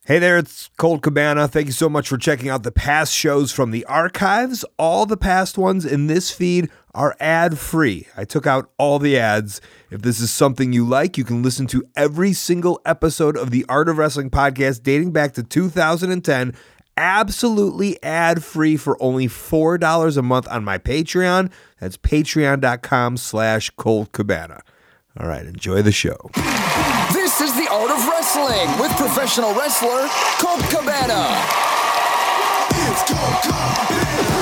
Hey there, it's Colt Cabana. Thank you so much for checking out the past shows from the archives. All the past ones in this feed are ad-free. I took out all the ads. If this is something you like, you can listen to every single episode of the Art of Wrestling podcast dating back to 2010, absolutely ad-free for only $4 a month on my Patreon. That's patreon.com/Colt Cabana. All right, enjoy the show. This is the Art of Wrestling with professional wrestler Colt Cabana. It's Colt Cabana.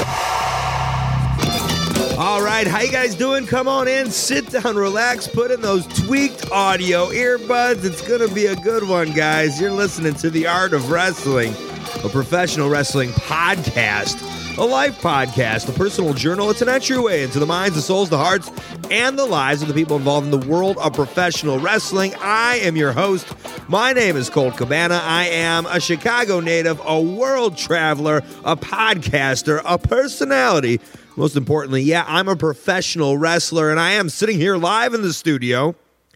All right, how you guys doing? Come on in, sit down, relax, put in those tweaked audio earbuds. It's going to be a good one, guys. You're listening to the Art of Wrestling, a professional wrestling podcast, a life podcast, a personal journal. It's an entry way into the minds, the souls, the hearts, and the lives of the people involved in the world of professional wrestling. I am your host. My name is Colt Cabana. I am a Chicago native, a world traveler, a podcaster, a personality. Most importantly, yeah, I'm a professional wrestler, and I am sitting here live in the studio,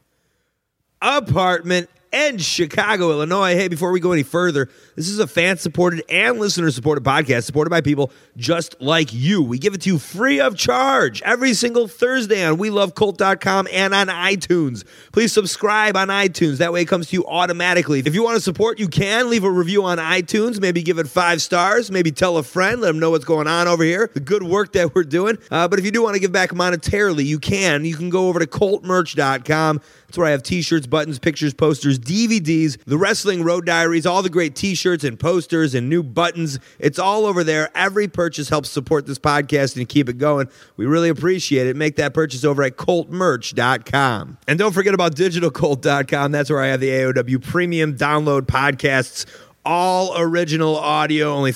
apartment in Chicago, Illinois. Hey, before we go any further, this is a fan-supported and listener-supported podcast supported by people just like you. We give it to you free of charge every single Thursday on WeLoveColt.com and on iTunes. Please subscribe on iTunes. That way it comes to you automatically. If you want to support, you can leave a review on iTunes. Maybe give it 5 stars. Maybe tell a friend. Let them know what's going on over here, the good work that we're doing. But if you do want to give back monetarily, you can. You can go over to ColtMerch.com. That's where I have t-shirts, buttons, pictures, posters, DVDs, the Wrestling Road Diaries, all the great t-shirts and posters and new buttons. It's all over there. Every purchase helps support this podcast and keep it going. We really appreciate it. Make that purchase over at ColtMerch.com. And don't forget about DigitalColt.com. That's where I have the AOW Premium Download podcasts. All original audio, only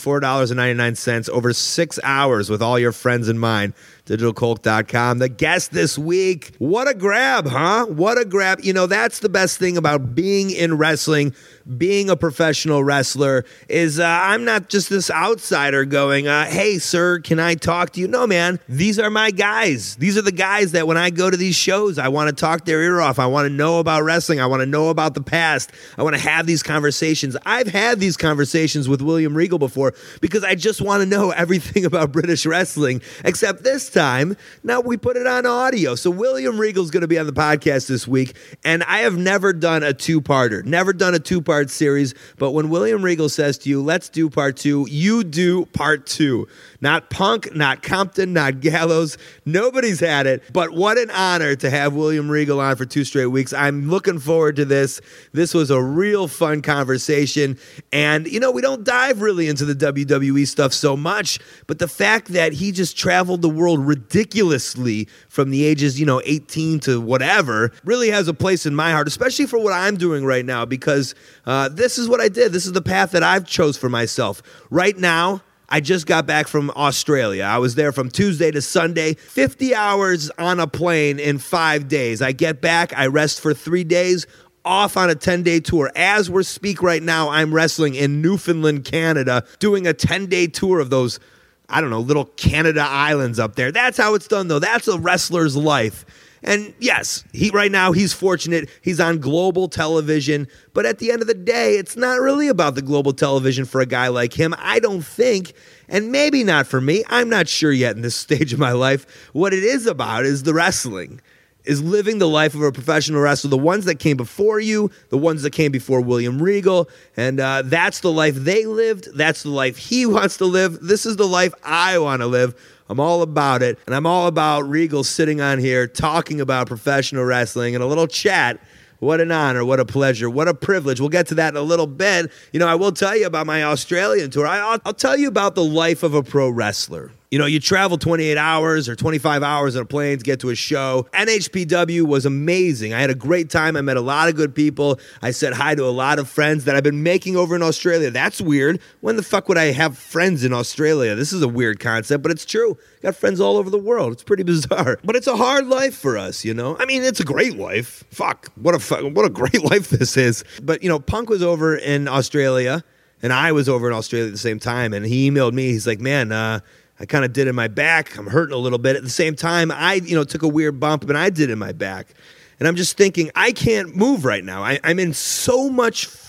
$4.99, over 6 hours with all your friends in mind. DigitalColt.com. The guest this week, what a grab, huh? What a grab. You know, that's the best thing about being in wrestling, being a professional wrestler, is I'm not just this outsider going, hey, sir, can I talk to you? No, man, these are my guys. These are the guys that when I go to these shows, I want to talk their ear off. I want to know about wrestling. I want to know about the past. I want to have these conversations. I've had these conversations with William Regal before because I just want to know everything about British wrestling, except this time, now we put it on audio. So William Regal's going to be on the podcast this week, and I have never done a two-parter, never done a two-part series, but when William Regal says to you, let's do part 2, you do part 2. Not Punk, not Compton, not Gallows. Nobody's had it, but what an honor to have William Regal on for 2 straight weeks. I'm looking forward to this. This was a real fun conversation, and, you know, we don't dive really into the WWE stuff so much, but the fact that he just traveled the world ridiculously from the ages, 18 to whatever, really has a place in my heart, especially for what I'm doing right now, because this is what I did. This is the path that I've chose for myself. Right now, I just got back from Australia. I was there from Tuesday to Sunday, 50 hours on a plane in 5 days. I get back, I rest for 3 days, off on a 10-day tour. As we speak right now, I'm wrestling in Newfoundland, Canada, doing a 10-day tour of those, little Canada islands up there. That's how it's done, though. That's a wrestler's life. And yes, right now he's fortunate. He's on global television. But at the end of the day, it's not really about the global television for a guy like him, I don't think. And maybe not for me. I'm not sure yet in this stage of my life. What it is about is the wrestling, is living the life of a professional wrestler, the ones that came before you, the ones that came before William Regal, and that's the life they lived. That's the life he wants to live. This is the life I want to live. I'm all about it, and I'm all about Regal sitting on here talking about professional wrestling and a little chat. What an honor, what a pleasure, what a privilege. We'll get to that in a little bit. I will tell you about my Australian tour. I'll tell you about the life of a pro wrestler. You travel 28 hours or 25 hours on a plane to get to a show. NHPW was amazing. I had a great time. I met a lot of good people. I said hi to a lot of friends that I've been making over in Australia. That's weird. When the fuck would I have friends in Australia? This is a weird concept, but it's true. Got friends all over the world. It's pretty bizarre. But it's a hard life for us, I mean, it's a great life. Fuck, what a great life this is. But, Punk was over in Australia, and I was over in Australia at the same time, and he emailed me. He's like, man, I kind of did in my back. I'm hurting a little bit. At the same time, I took a weird bump, and I did in my back. And I'm just thinking, I can't move right now. I'm in so much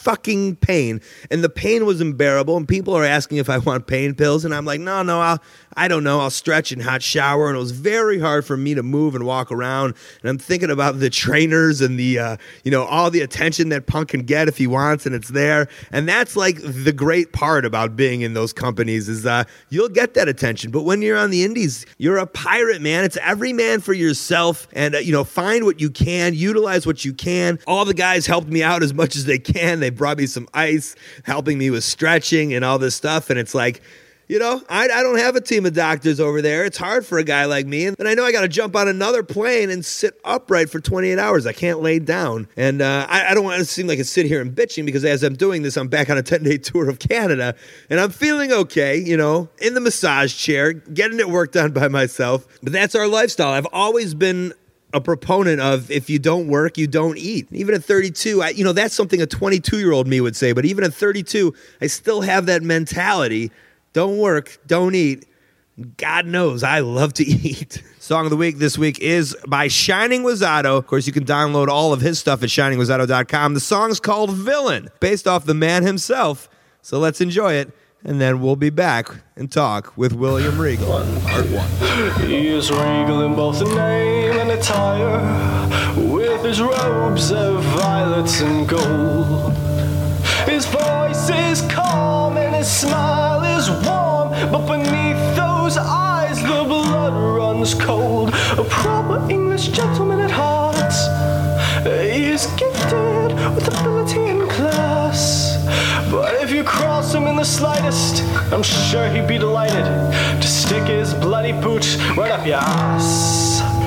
fucking pain, and the pain was unbearable, and people are asking if I want pain pills, and I'm like, no, I don't know, I'll stretch and hot shower, and it was very hard for me to move and walk around, and I'm thinking about the trainers and the, all the attention that Punk can get if he wants, and it's there, and that's like the great part about being in those companies is you'll get that attention, but when you're on the indies, you're a pirate, man. It's every man for yourself, and, find what you can, utilize what you can. All the guys helped me out as much as they can. They brought me some ice, helping me with stretching and all this stuff, and it's like, I don't have a team of doctors over there. It's hard for a guy like me. And I know I got to jump on another plane and sit upright for 28 hours. I can't lay down. And I don't want to seem like I sit here and bitching because as I'm doing this, I'm back on a 10-day tour of Canada. And I'm feeling okay, in the massage chair, getting it worked on by myself. But that's our lifestyle. I've always been a proponent of if you don't work, you don't eat. Even at 32, that's something a 22-year-old me would say. But even at 32, I still have that mentality. Don't work, don't eat. God knows I love to eat. Song of the week this week is by Shining Wazzato. Of course, you can download all of his stuff at shiningwazzato.com. The song's called Villain, based off the man himself. So let's enjoy it, and then we'll be back and talk with William Regal. Part 1. He is regal in both the name and attire, with his robes of violets and gold. His voice is calm and his smile is warm, but beneath those eyes the blood runs cold. A proper English gentleman at heart, he is gifted with ability and class. But if you cross him in the slightest, I'm sure he'd be delighted to stick his bloody pooch right up your ass.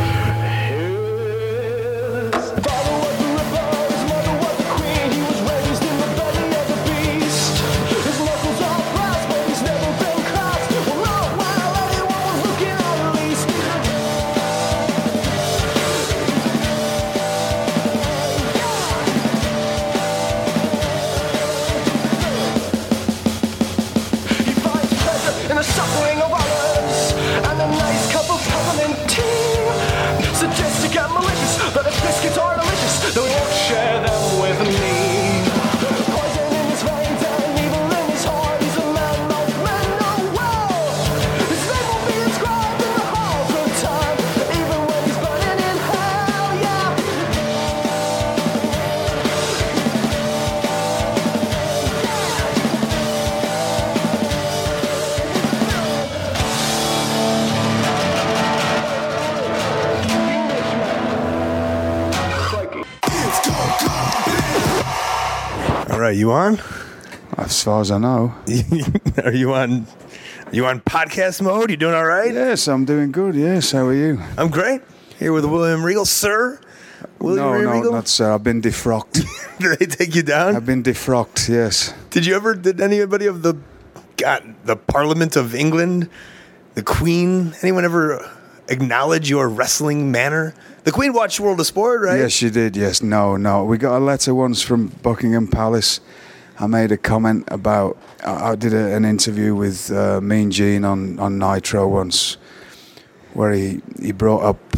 All right, you on? As far as I know. Are you on podcast mode? You doing all right? Yes, I'm doing good. Yes, how are you? I'm great. Here with William Regal, sir. William Regal? No, not sir. I've been defrocked. Did they take you down? I've been defrocked, yes. Did anybody of the Parliament of England, the Queen, anyone ever acknowledge your wrestling manner? The Queen watched World of Sport, right? Yes, she did, yes. No. We got a letter once from Buckingham Palace. I made a comment about... I did an interview with Mean Gene on Nitro once, where he brought up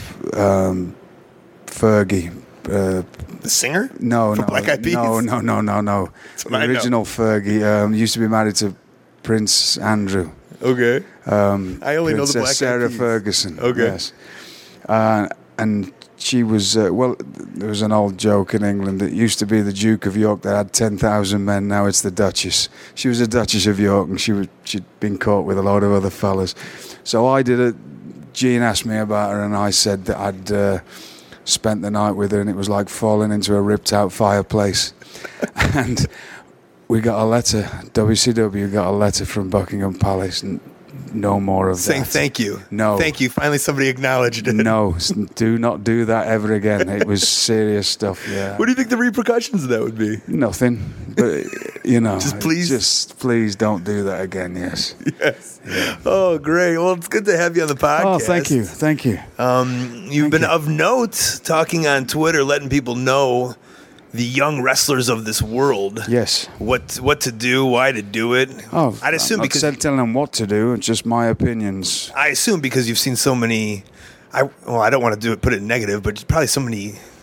Fergie. The singer? No. Black Eyed Peas? No. The original Fergie used to be married to Prince Andrew. Okay. I only know the Black Eyed Sarah Peas. Ferguson. Okay. Yes. And she was, there was an old joke in England. It used to be the Duke of York that had 10,000 men. Now it's the Duchess. She was a Duchess of York, and she'd been caught with a load of other fellas. So I did it. Gene asked me about her, and I said that I'd spent the night with her, and it was like falling into a ripped-out fireplace. And we got a letter, WCW got a letter from Buckingham Palace, and no more of Saying that. thank you. No. Thank you. Finally somebody acknowledged it. No, do not do that ever again. It was serious stuff, yeah. What do you think the repercussions of that would be? Nothing, but, Just please don't do that again, yes. Yes. Yeah. Oh, great. Well, it's good to have you on the podcast. Oh, thank you. You've been of note talking on Twitter, letting people know the young wrestlers of this world. Yes. What to do, why to do it. Oh, I'd assume I'm not telling them what to do. It's just my opinions. I assume because you've seen so many. I don't want to put it negative, but probably so many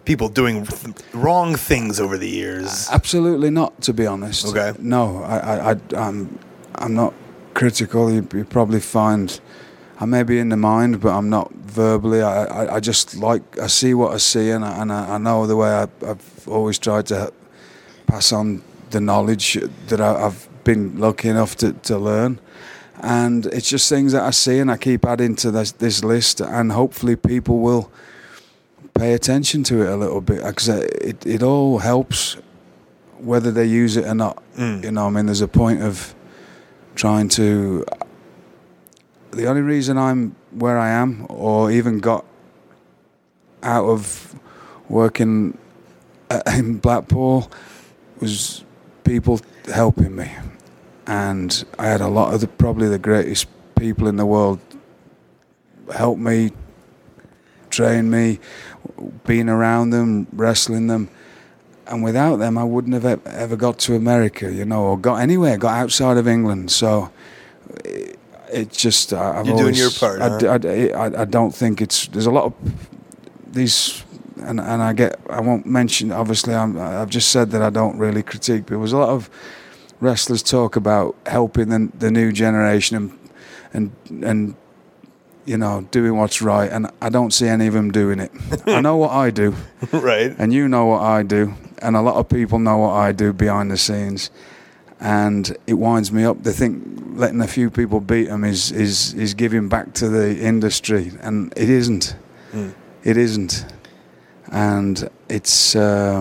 people doing wrong things over the years. Absolutely not, to be honest. Okay. No, I'm not critical. You probably find I may be in the mind, but I'm not verbally. I just I see what I see, and I know the way I've always tried to pass on the knowledge that I've been lucky enough to learn. And it's just things that I see, and I keep adding to this list, and hopefully people will pay attention to it a little bit, because it all helps whether they use it or not. You know, I mean, there's a point of trying to... The only reason I'm where I am, or even got out of working in Blackpool, was people helping me. And I had a lot of probably the greatest people in the world help me, train me, being around them, wrestling them. And without them, I wouldn't have ever got to America, you know, or got anywhere, got outside of England. So it's just... You're doing your part, huh? I don't think it's... There's a lot of these... And I won't mention, obviously, I've just said that I don't really critique, but there was a lot of wrestlers talk about helping the new generation and you know, doing what's right, and I don't see any of them doing it. I know what I do, right? And you know what I do, and a lot of people know what I do behind the scenes, and it winds me up. They think letting a few people beat them is giving back to the industry, and it isn't. It isn't, and it's.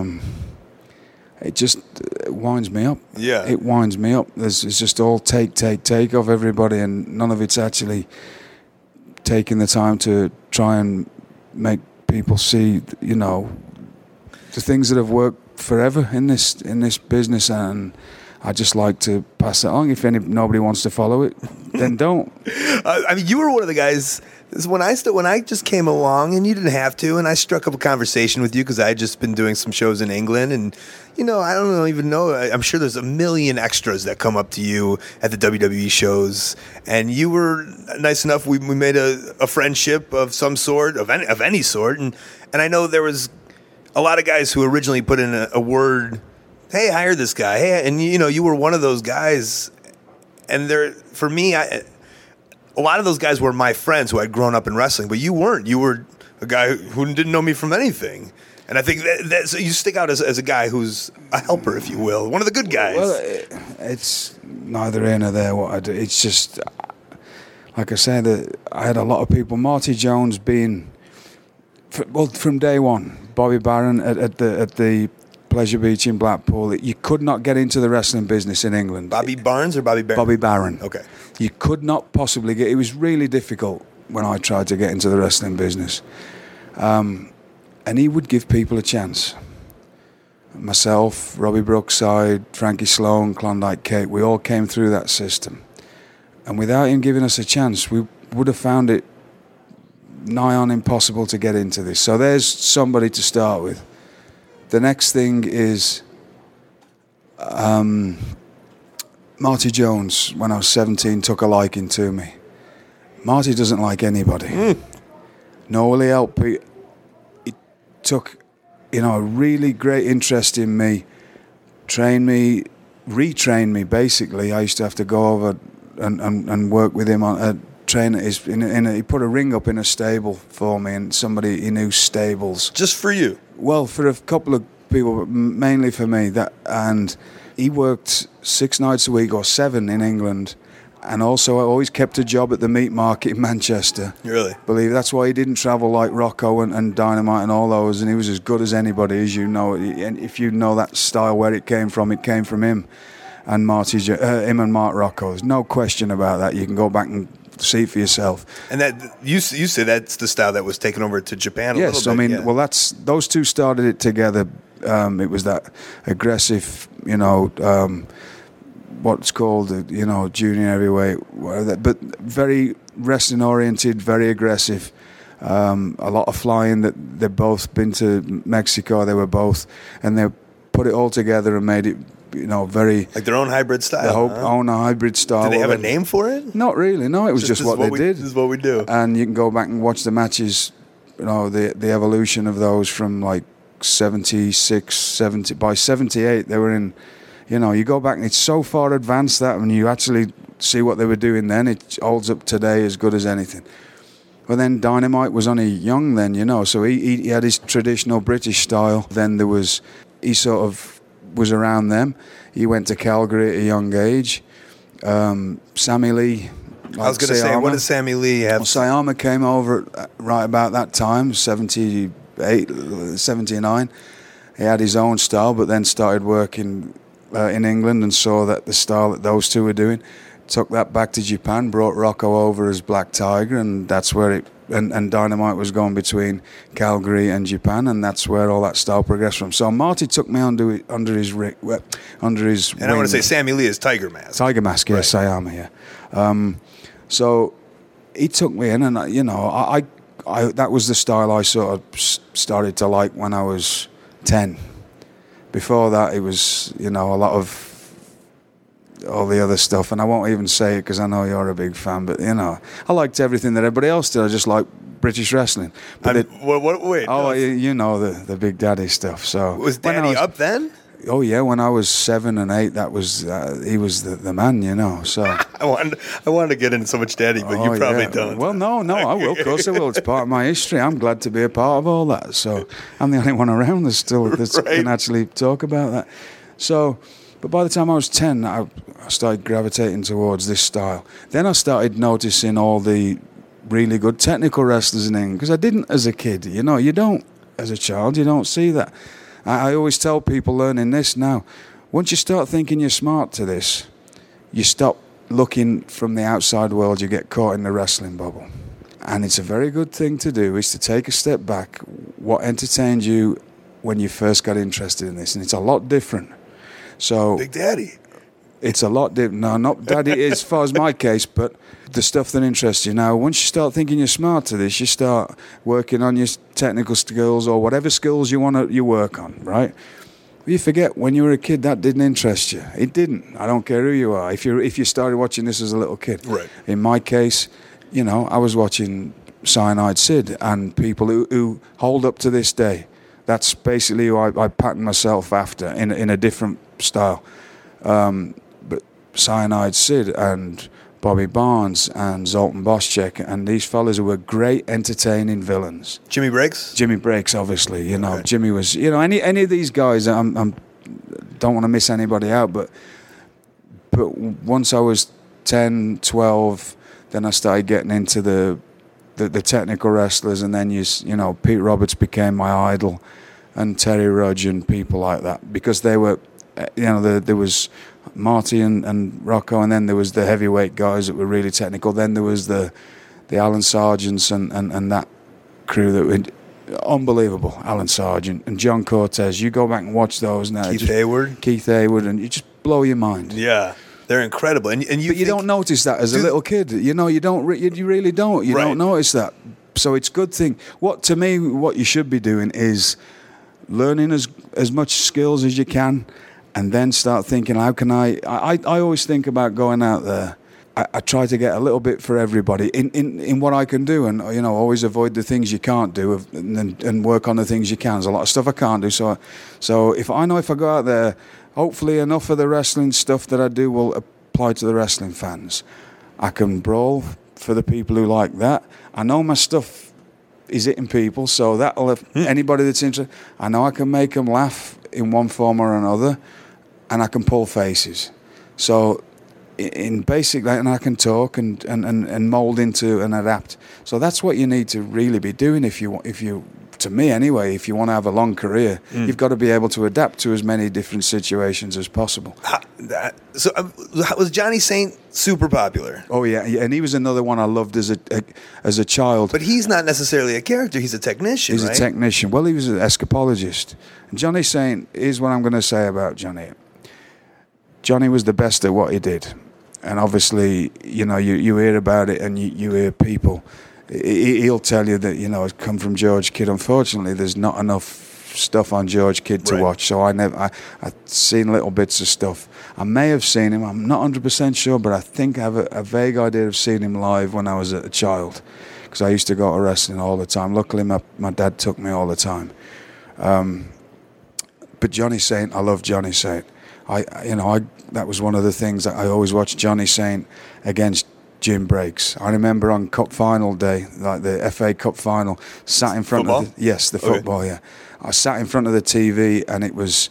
It just winds me up. Yeah. It winds me up. It's just all take of everybody, and none of it's actually taking the time to try and make people see, you know, the things that have worked forever in this business, and I just like to pass it on. If nobody wants to follow it, then don't. I mean, you were one of the guys. When I just came along, and you didn't have to, and I struck up a conversation with you because I had just been doing some shows in England, and you know, I don't even know. I'm sure there's a million extras that come up to you at the WWE shows, and you were nice enough. We made a friendship of some sort, of any sort, and I know there was a lot of guys who originally put in a word, "Hey, hire this guy." Hey, and you know, you were one of those guys, and for me, a lot of those guys were my friends who had grown up in wrestling, but you weren't. You were a guy who didn't know me from anything. And I think that you stick out as a guy who's a helper, if you will, one of the good guys. Well, it's neither here nor there what I do. It's just, like I said, I had a lot of people. Marty Jones being, from day one, Bobby Barron at the Pleasure Beach in Blackpool. You could not get into the wrestling business in England. Bobby Barnes or Bobby Barron? Bobby Barron. Okay. You could not possibly get... It was really difficult when I tried to get into the wrestling business. And he would give people a chance. Myself, Robbie Brookside, Frankie Sloan, Klondike Kate, we all came through that system. And without him giving us a chance, we would have found it nigh on impossible to get into this. So there's somebody to start with. The next thing is Marty Jones, when I was 17, took a liking to me. Marty doesn't like anybody. Nor will he help. He took, you know, a really great interest in me, trained me, retrained me, basically. I used to have to go over and work with him on a train at his... he put a ring up in a stable for me, and somebody he knew stables. Just for you? Well, for a couple of people, but mainly for me. And he worked 6 nights a week or 7 in England, and also I always kept a job at the meat market in Manchester. Really? That's why he didn't travel like Rocco and Dynamite and all those, and he was as good as anybody, as you know. And if you know that style, where it came from him and him and Mark Rocco. There's no question about that. You can go back and see for yourself. And that you say that's the style that was taken over to Japan. Yes, a little bit, I mean, well, that's those two started it together. It was that aggressive, you know, what's called, you know, junior heavyweight, but very wrestling oriented, very aggressive. A lot of flying. That they've both been to Mexico. They were both, and they put it all together and made it, you know, very like their own hybrid style. Own hybrid style. Do they have a name for it? Not really. No, it was just what they did. This is what we do. And you can go back and watch the matches. You know, the evolution of those from like 76, 70. By 78, they were in, you go back and it's so far advanced that when you actually see what they were doing then, it holds up today as good as anything. Well, then Dynamite was only young then, so he had his traditional British style. Then he sort of was around them. He went to Calgary at a young age. Sammy Lee. I was going to say, what does Sammy Lee have? Well, Sayama came over right about that time, 78, 79. He had his own style, but then started working in England and saw that the style that those two were doing. Took that back to Japan, brought Rocco over as Black Tiger, and that's where and Dynamite was going between Calgary and Japan, and that's where all that style progressed from. So Marty took me under his wing. And I want to say Sammy Lee is Tiger Mask. Tiger Mask, yeah, right. Sayama, yeah. So he took me in, and I that was the style I sort of started to like when I was 10. Before that, it was a lot of all the other stuff, and I won't even say it because I know you're a big fan, but I liked everything that everybody else did. I just liked British wrestling. But wait. Oh, the Big Daddy stuff. So was Daddy up then? Oh yeah, when I was 7 and 8, that was he was the man, So I wanted to get into so much Daddy, but you probably don't. Well, no, I will. Of course I will. It's part of my history. I'm glad to be a part of all that. So I'm the only one around that can actually talk about that. So. But by the time I was 10, I started gravitating towards this style. Then I started noticing all the really good technical wrestlers in England, because I didn't as a kid. You don't, as a child, you don't see that. I always tell people learning this now, once you start thinking you're smart to this, you stop looking from the outside world, you get caught in the wrestling bubble. And it's a very good thing to do, is to take a step back. What entertained you when you first got interested in this? And it's a lot different. So Big Daddy. It's a lot different. No, not Daddy as far as my case, but the stuff that interests you. Now, once you start thinking you're smart to this, you start working on your technical skills or whatever skills you work on, right? You forget when you were a kid that didn't interest you. It didn't. I don't care who you are. If you started watching this as a little kid. Right. In my case, I was watching Cyanide Sid and people who hold up to this day. That's basically who I pattern myself after in a different style. But Cyanide Sid and Bobby Barnes and Zoltan Boschek and these fellas who were great, entertaining villains. Jimmy Breaks? Jimmy Breaks, obviously. Okay. Jimmy was, any of these guys, I don't want to miss anybody out, but once I was 10, 12, then I started getting into the technical wrestlers, and then Pete Roberts became my idol, and Terry Rudge and people like that, because they were, there was Marty and Rocco, and then there was the heavyweight guys that were really technical. Then there was the Alan Sargents and that crew that were unbelievable. Alan Sargent and John Cortez. You go back and watch those now. Keith Hayward, and you just blow your mind. Yeah. They're incredible, but you don't notice that as a little kid. You don't. You really don't. You don't notice that. So it's a good thing. What you should be doing is learning as much skills as you can, and then start thinking, how can I always think about going out there. I try to get a little bit for everybody in what I can do, and always avoid the things you can't do, and work on the things you can. There's a lot of stuff I can't do. So if I go out there, hopefully enough of the wrestling stuff that I do will apply to the wrestling fans. I can brawl for the people who like that. I know my stuff is hitting people, so that'll have anybody that's interested. I know I can make them laugh in one form or another, and I can pull faces. So in basic, and I can talk and mold into and adapt. So that's what you need to really be doing if you to me anyway, if you want to have a long career, you've got to be able to adapt to as many different situations as possible. Was Johnny Saint super popular? Oh yeah, and he was another one I loved as a child. But he's not necessarily a character; he's a technician. He's a technician. Well, he was an escapologist. And Johnny Saint, here's what I'm going to say about Johnny. Johnny was the best at what he did, and obviously, you hear about it, and you hear people. He'll tell you that it's come from George Kidd. Unfortunately, there's not enough stuff on George Kidd to watch, so I've seen little bits of stuff. I may have seen him. I'm not 100% sure, but I think I have a vague idea of seeing him live when I was a child, because I used to go to wrestling all the time. Luckily, my dad took me all the time. But Johnny Saint, I love Johnny Saint. That was one of the things that I always watched Johnny Saint against Jim Breaks. I remember on Cup Final day, like the FA Cup Final, sat in front Football? of the football. Yeah, I sat in front of the TV, and it was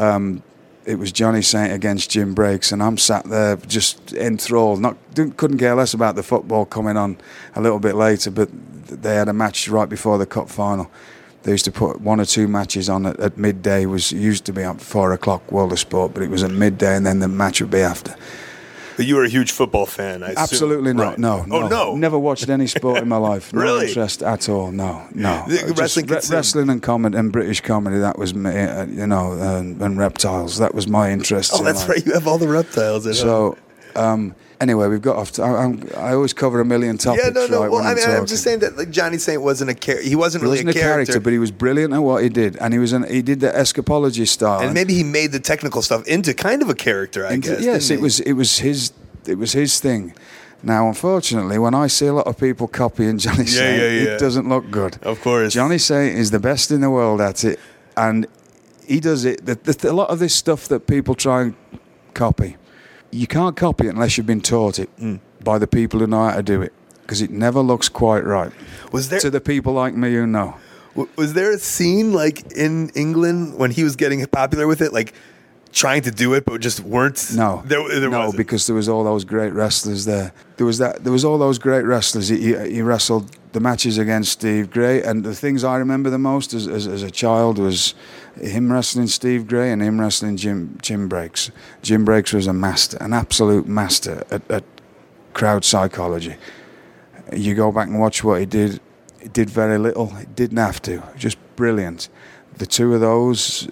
Johnny Saint against Jim Breaks, and I'm sat there just enthralled. Couldn't care less about the football coming on a little bit later, but they had a match right before the Cup Final. They used to put 1 or 2 matches on at midday. Used to be at 4 o'clock World of Sport, but it was at midday, and then the match would be after. But you were a huge football fan, I assume. Absolutely not. Right. No. Oh, no. Never watched any sport in my life. No Really? interest at all. No. Wrestling Wrestling and comedy and British comedy. That was me. And reptiles. That was my interest. Oh, in that's life. right. You have all the reptiles at home. So, anyway, we've got off. I always cover a million topics. Yeah, no. Right, Well, when I'm I'm talking. just saying that like Johnny Saint wasn't a character. He wasn't He really wasn't a character, but he was brilliant at what he did, and he did the escapology style. and maybe he made the technical stuff into kind of a character, I guess. Yes, didn't he? it was his thing. Now, unfortunately, when I see a lot of people copying Johnny Saint, it doesn't look good. Of course. Johnny Saint is the best in the world at it, and he does it. A lot of this stuff that people try and copy, you can't copy it unless you've been taught it by the people who know how to do it, because it never looks quite right. Was there to the people like me who know? Was there a scene like in England when he was getting popular with it, like trying to do it but just weren't? No, there no, wasn't. because there was all those great wrestlers there. There was all those great wrestlers. He wrestled the matches against Steve Gray, and the things I remember the most as a child was him wrestling Steve Gray and him wrestling Jim Breaks. Jim Breaks was a master, an absolute master at crowd psychology. You go back and watch what he did. He did very little. He didn't have to. Just brilliant. The two of those.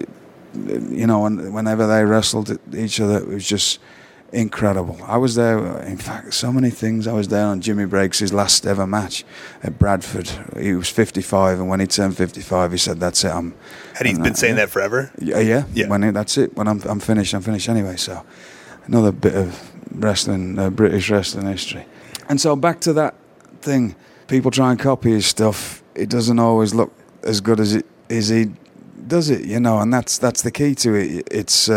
And whenever they wrestled each other, it was just incredible. I was there, in fact, so many things. I was there on Jimmy Breaks' last ever match at Bradford. He was 55, and when he turned 55, he said, "That's it." Had he been saying that forever? Yeah. Yeah. That's it. When I'm finished, I'm finished anyway. So, another bit of wrestling, British wrestling history. And so back to that thing. People try and copy his stuff. It doesn't always look as good as he does it, and that's the key to it. It's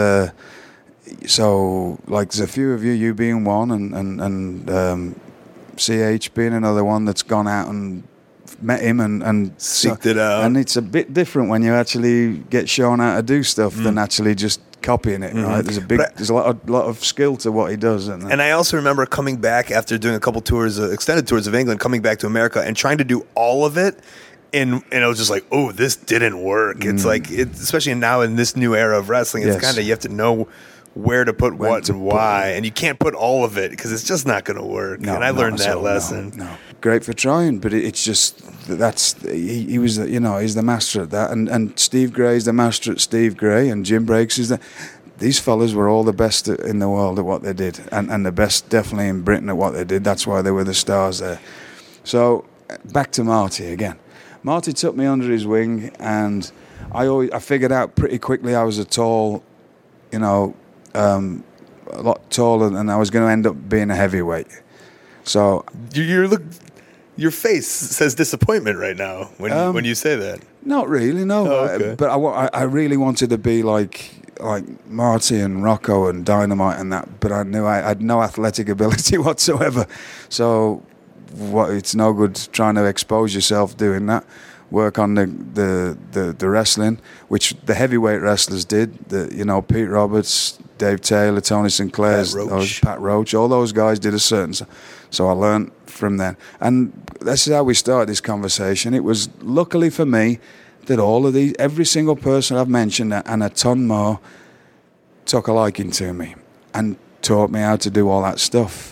so like there's a few of you being one, and CH being another one that's gone out and met him and seeked it out. And it's a bit different when you actually get shown how to do stuff than actually just copying it. Right? There's a lot of skill to what he does. And I also remember coming back after doing a couple tours, extended tours of England, coming back to America and trying to do all of it. And I was just like, oh, this didn't work. It's like, especially now in this new era of wrestling, it's kind of, you have to know where to put what and why. And you can't put all of it because it's just not going to work. And I learned that lesson. No. Great for trying, but it's just, he was, he's the master at that. And Steve Gray's the master at Steve Gray, and Jim Breaks is these fellas were all the best in the world at what they did. And the best definitely in Britain at what they did. That's why they were the stars there. So back to Marty again. Marty took me under his wing, and I figured out pretty quickly I was a tall, a lot taller, and I was going to end up being a heavyweight. So your face says disappointment right now when you say that. Not really, no. Oh, okay. But I really wanted to be like Marty and Rocco and Dynamite and that, but I knew I had no athletic ability whatsoever. So it's no good trying to expose yourself doing that. Work on the wrestling, which the heavyweight wrestlers did. Pete Roberts, Dave Taylor, Tony Sinclair, Pat Roach, all those guys did a certain. So I learned from them, and this is how we started this conversation. It was luckily for me that every single person I've mentioned and a ton more took a liking to me and taught me how to do all that stuff.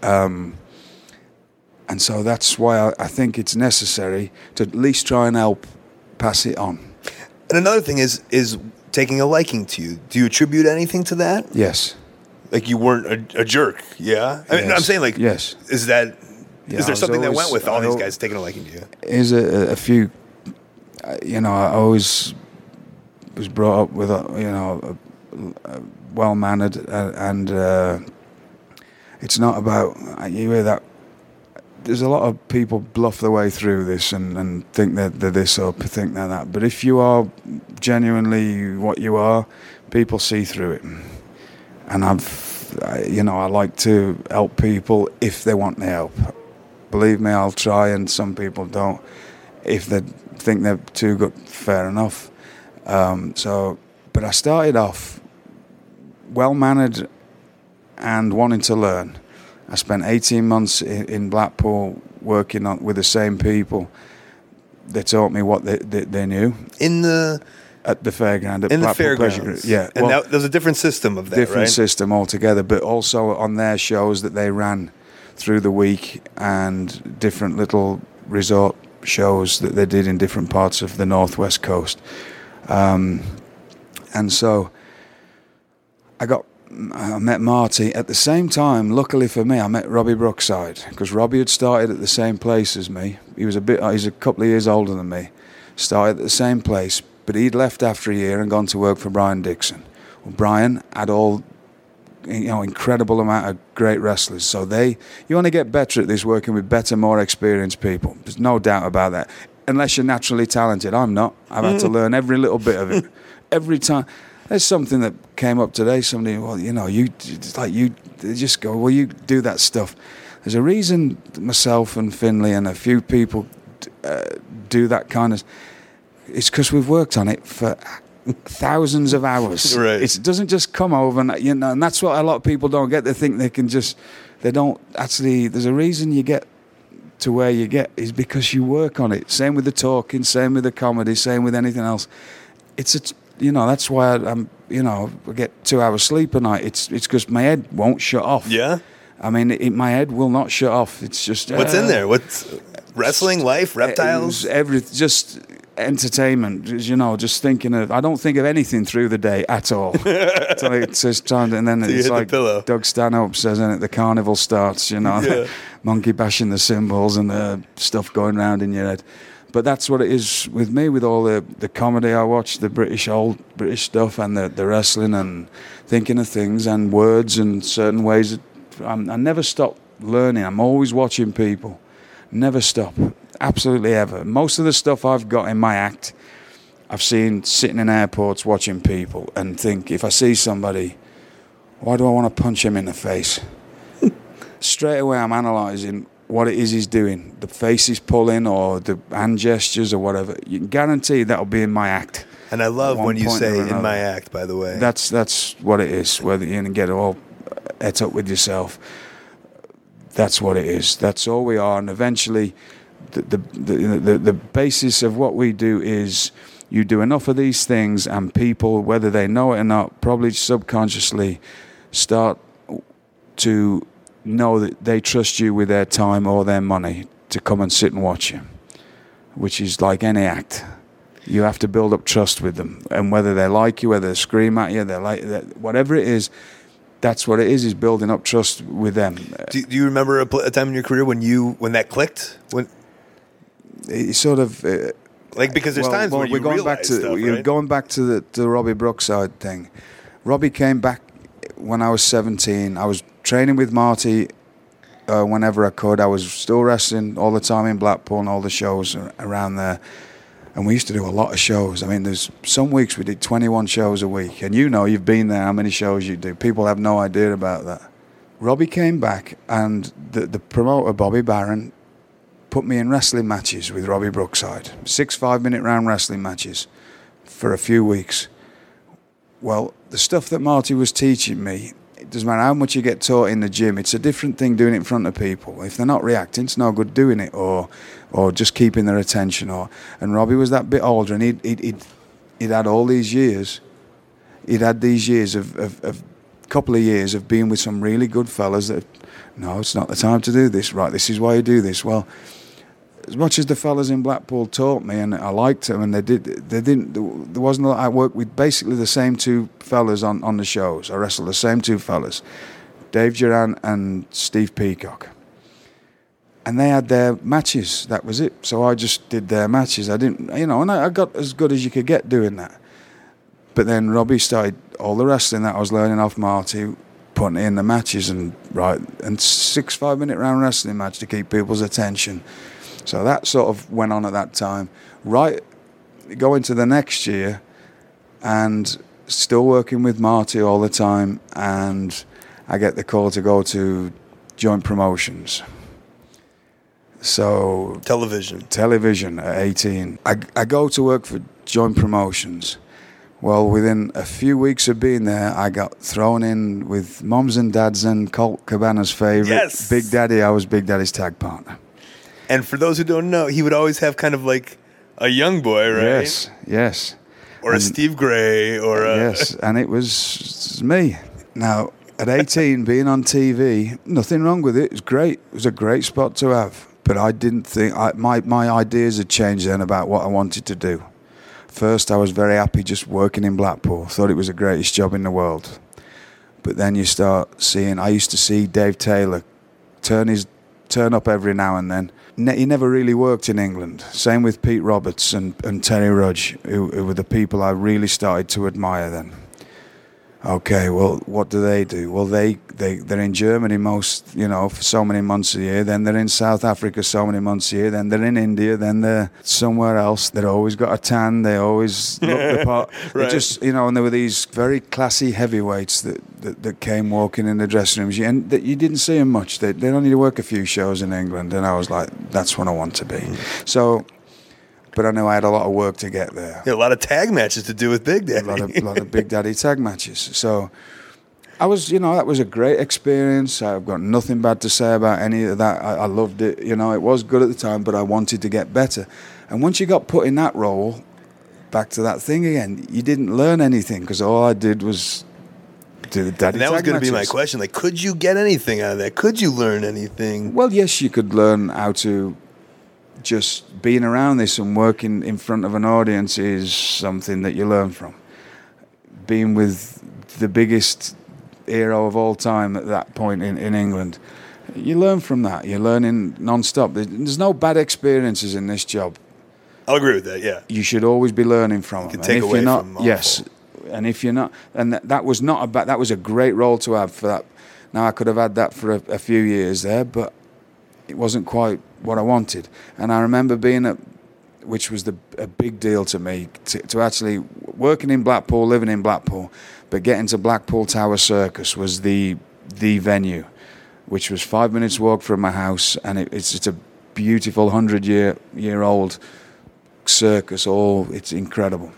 And so that's why I think it's necessary to at least try and help pass it on. And another thing is taking a liking to you. Do you attribute anything to that? Yes. Like you weren't a jerk, yeah? I mean, Yes. I'm saying like, yes. Is there something that went with all these always- guys taking a liking to you? There's a few, I always was brought up with a well-mannered and it's not about, you hear that there's a lot of people bluff their way through this and think that they're this or think they're that. But if you are genuinely what you are, people see through it. And I like to help people if they want the help. Believe me, I'll try, and some people don't. If they think they're too good, fair enough. But I started off well-mannered and wanting to learn. I spent 18 months in Blackpool working with the same people. They taught me what they knew. At the fairground, at Blackpool fairgrounds. Yeah. And there's a different system of that, different right? system altogether, but also on their shows that they ran through the week and different little resort shows that they did in different parts of the northwest coast. And so I met Marty. At the same time, luckily for me, I met Robbie Brookside, because Robbie had started at the same place as me. He's a couple of years older than me. Started at the same place, but he'd left after a year and gone to work for Brian Dixon. Well, Brian had incredible amount of great wrestlers. So you want to get better at this, working with better, more experienced people. There's no doubt about that. Unless you're naturally talented. I'm not. I've had to learn every little bit of it. Every time. There's something that came up today. Somebody, they just go, well, you do that stuff. There's a reason myself and Finley and a few people do that kind of. It's because we've worked on it for thousands of hours. Right. It doesn't just come over, and that's what a lot of people don't get. They think they don't actually. There's a reason you get to where you get is because you work on it. Same with the talking, same with the comedy, same with anything else. That's why I get 2 hours sleep a night. It's because my head won't shut off. Yeah. I mean, my head will not shut off. It's just What's in there? What's wrestling, life, reptiles? Just entertainment. Just thinking of. I don't think of anything through the day at all. It's just trying to, and then it's like Doug Stanhope says in it, the carnival starts. Monkey bashing the cymbals and the stuff going round in your head. But that's what it is with me, with all the comedy I watch, the old British stuff, and the wrestling, and thinking of things and words and certain ways. I never stop learning. I'm always watching people. Never stop. Absolutely ever. Most of the stuff I've got in my act, I've seen sitting in airports watching people and think, if I see somebody, why do I want to punch him in the face? Straight away I'm analysing what it is he's doing, the face he's pulling or the hand gestures or whatever. You can guarantee that'll be in my act. And I love when you say in my act, by the way. That's what it is, whether you can get all et up with yourself. That's what it is. That's all we are. And eventually the basis of what we do is you do enough of these things and people, whether they know it or not, probably subconsciously start to know that they trust you with their time or their money to come and sit and watch you, which is like any act. You have to build up trust with them, and whether they like you, whether they scream at you, whatever it is, that's what it is building up trust with them. Do you remember a time in your career when that clicked? When it sort of because there's times where we're going back to stuff, right? Going back to the Robbie Brookside thing. Robbie came back when I was 17. I was training with Marty whenever I could. I was still wrestling all the time in Blackpool and all the shows around there. And we used to do a lot of shows. I mean, there's some weeks we did 21 shows a week. And you've been there, how many shows you do. People have no idea about that. Robbie came back, and the promoter, Bobby Barron, put me in wrestling matches with Robbie Brookside. 6 5-minute round wrestling matches for a few weeks. Well, the stuff that Marty was teaching me, it doesn't matter how much you get taught in the gym, it's a different thing doing it in front of people. If they're not reacting, it's no good doing it, or just keeping their attention. And Robbie was that bit older, and he'd had all these years. He'd had these years of couple of years of being with some really good fellas that, no, it's not the time to do this. Right, this is why you do this. Well, as much as the fellas in Blackpool taught me, and I liked them, and there wasn't a lot. I worked with basically the same two fellas on the shows. I wrestled the same two fellas, Dave Duran and Steve Peacock. And they had their matches. That was it. So I just did their matches. I didn't, and I got as good as you could get doing that. But then Robbie started all the wrestling that I was learning off Marty, putting in the matches and 6 5-minute round wrestling match to keep people's attention. So that sort of went on at that time. Right, go into the next year, and still working with Marty all the time, and I get the call to go to Joint Promotions. So television at 18. I go to work for Joint Promotions. Well, within a few weeks of being there, I got thrown in with Moms and Dads and Colt Cabana's favorite, Yes. Big Daddy. I was Big Daddy's tag partner. And for those who don't know, he would always have kind of like a young boy, right? Yes. Or a Steve Gray, or a... Yes, and it was me. Now, at 18, being on TV, nothing wrong with it. It was great. It was a great spot to have. But I didn't think... my ideas had changed then about what I wanted to do. First, I was very happy just working in Blackpool. Thought it was the greatest job in the world. But then you start seeing... I used to see Dave Taylor turn up every now and then. He never really worked in England. Same with Pete Roberts and Terry Rudge, who were the people I really started to admire then. Okay, well, what do? Well, they're in Germany for so many months a year. Then they're in South Africa so many months a year. Then they're in India. Then they're somewhere else. They've always got a tan. They always look the part. Right. They just, and there were these very classy heavyweights that came walking in the dressing rooms, and that you didn't see them much. They'd only work a few shows in England, and I was like, that's what I want to be. So. But I knew I had a lot of work to get there. A lot of tag matches to do with Big Daddy. A lot of Big Daddy tag matches. So I was, that was a great experience. I've got nothing bad to say about any of that. I loved it. It was good at the time, but I wanted to get better. And once you got put in that role, back to that thing again, you didn't learn anything because all I did was do the daddy And that was tag going to be my matches. question. Like, could you get anything out of that? Could you learn anything? Well, yes, you could learn how to. Just being around this and working in front of an audience is something that you learn from. Being with the biggest hero of all time at that point in England, you learn from that. You're learning non-stop. There's no bad experiences in this job. I'll agree with that, yeah. You should always be learning from them. You can take away from awful. Yes. And if you're not, and that was not a bad, that was a great role to have for that. Now I could have had that for a few years there, but it wasn't quite what I wanted. And I remember which was a big deal to me, to actually working in Blackpool, living in Blackpool, but getting to Blackpool Tower Circus was the venue, which was 5 minutes walk from my house, and it's a beautiful 100-year-old circus. It's incredible.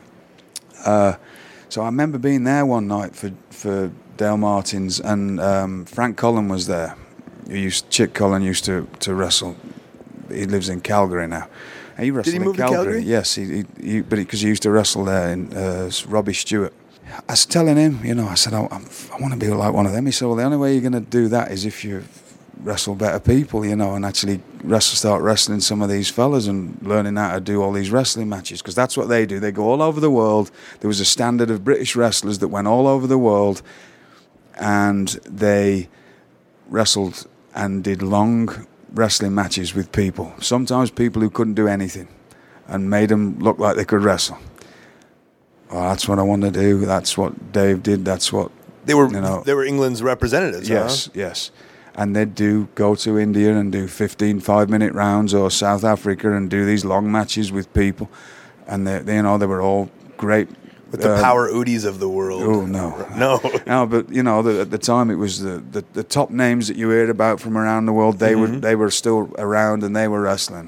So I remember being there one night for Dale Martins, and Frank Cullen was there. Chick Cullen used to wrestle. He lives in Calgary now. He wrestled Did he move in Calgary. to Calgary? Yes, because he used to wrestle there in Robbie Stewart. I was telling him, I said, I want to be like one of them. He said, well, the only way you're going to do that is if you wrestle better people, and actually start wrestling some of these fellas and learning how to do all these wrestling matches, because that's what they do. They go all over the world. There was a standard of British wrestlers that went all over the world, and they wrestled and did long wrestling matches with people. Sometimes people who couldn't do anything, and made them look like they could wrestle. Well, that's what I want to do. That's what Dave did. That's what They were England's representatives, Yes, huh? yes. And they'd go to India and do 15 5-minute rounds, or South Africa and do these long matches with people. And they were all great. With the power Udis of the world. Oh, no. No. No, but, at the time it was the top names that you heard about from around the world, they were still around and they were wrestling.